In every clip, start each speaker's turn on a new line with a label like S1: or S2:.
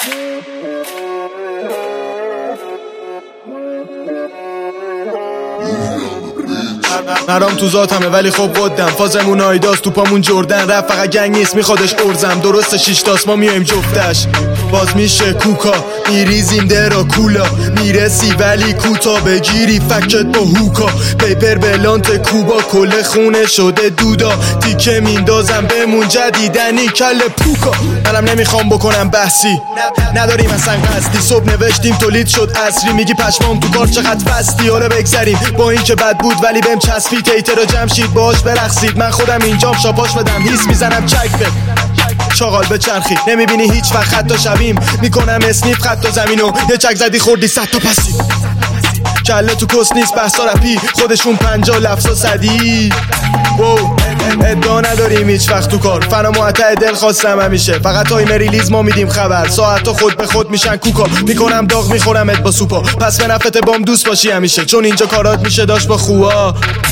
S1: مرام تو ذاتمه ولی خب قدم فازمون آیداست تو پامون جردن رفت فقط گنگ نیست میخوادش ارزم درسته 6 تاست ما میایم جفتش باز میشه کوکا میریزیم درا کولا میرسی ولی کوتا بگیری فکت با هوکا پیپر بلانت کوبا کل خونه شده دودا تیکه میندازم بمون جدیدنی کل پوکا منم نمیخوام بکنم بحثی نداریم اصلا قصدی صبح نوشتیم تولید شد عصری میگی پشمام تو کار چقدر فستی حالا بگذریم با این که بد بود ولی بهم چسبید تیتر و جمشید باش برقصید من خودم اینجام شاپاش بدم هیس میزنم چک بد شاغال بچرخی نمیبینی هیچ وقت خطا شویم میکنم اسنیپ خط و زمینو یه چک زدی خوردی 100 تا پسی کله تو کس نیست بحثا رپی خودشون 50 لفظ و صدی ادعا نداریم هیچ وقت تو کار فنا معطع دل خواستم همیشه فقط تایم ریلیز ما میدیم خبر ساعت خود به خود میشن کوکا میکنم داغ میخورمت با سوپا پس به نفت بام دوست باشی همیشه چون اینجا کارات میشه داشت با خواه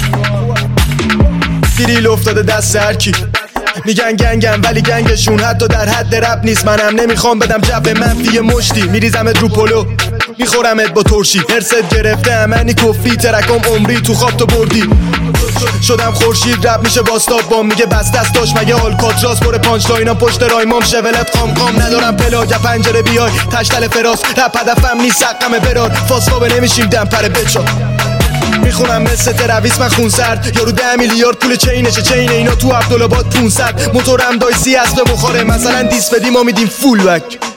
S1: دیریل افتاده دست هرکی میگن گنگم ولی گنگشون حتی در حد رپ نیست منم نمیخوام بدم جو منفی مشتی میریزمت رو پلو میخورمت با ترشی هرست گرفته امنی کفی ترکم عمری تو خواب تو بردی شدم خورشید رپ میشه باستاب بام میگه بس دست داشت مگه آلکاتراس پر پانچ لاینا پشت رایمام شولت قام ندارم پلاک پنجره بیای تشتل فراس رپ هدفم نیست سقم برار فاسفابه نمیشیم دم پر بچا میخونم مثل ترویس من خون سرد یارو 10 میلیارد پول چینشه چین اینا تو عبدالآباد 500 موتورم دایسی اصل بخوره مثلا دیس بدیم ما میدیم فول بک